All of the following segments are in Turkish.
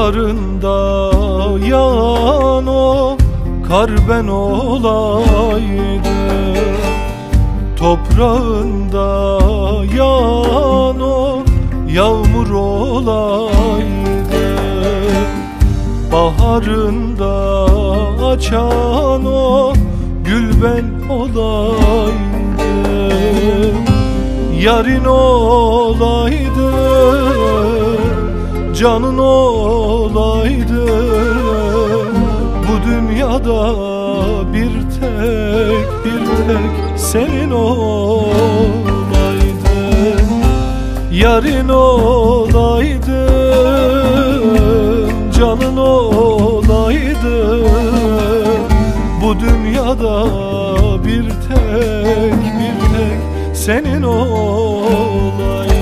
Dağlarında yağan o kar ben olaydım, toprağında yağan o yağmur olaydım, baharında açan o gül ben olaydım, yarın olaydım, canın olaydı, bu dünyada bir tek senin olaydı. Yarın olaydım, canın olaydı, bu dünyada bir tek senin olaydı.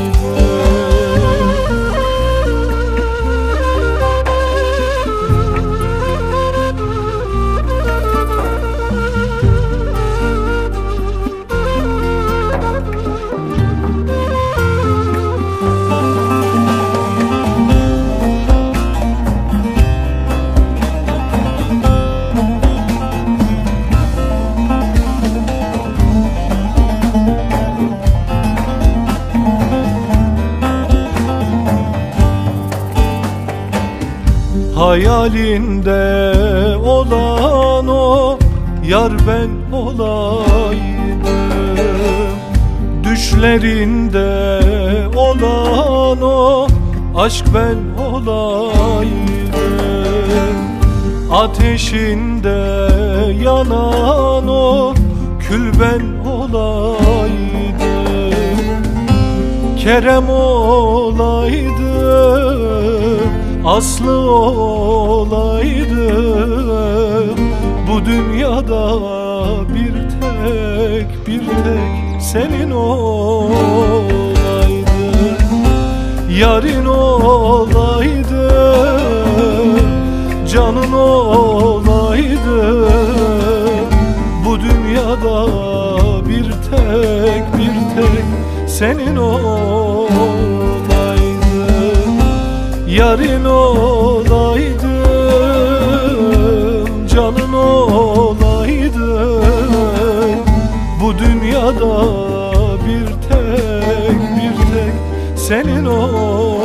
Hayalinde olan o yar ben olaydım, düşlerinde olan o aşk ben olaydım, ateşinde yanan o kül ben olaydım, Kerem olaydım, aslı olaydım, bu dünyada bir tek senin olaydım. Yarın olaydım, canın olaydı, bu dünyada bir tek senin olaydım. Yarın olaydım, canın olaydı, bu dünyada bir tek senin olaydı.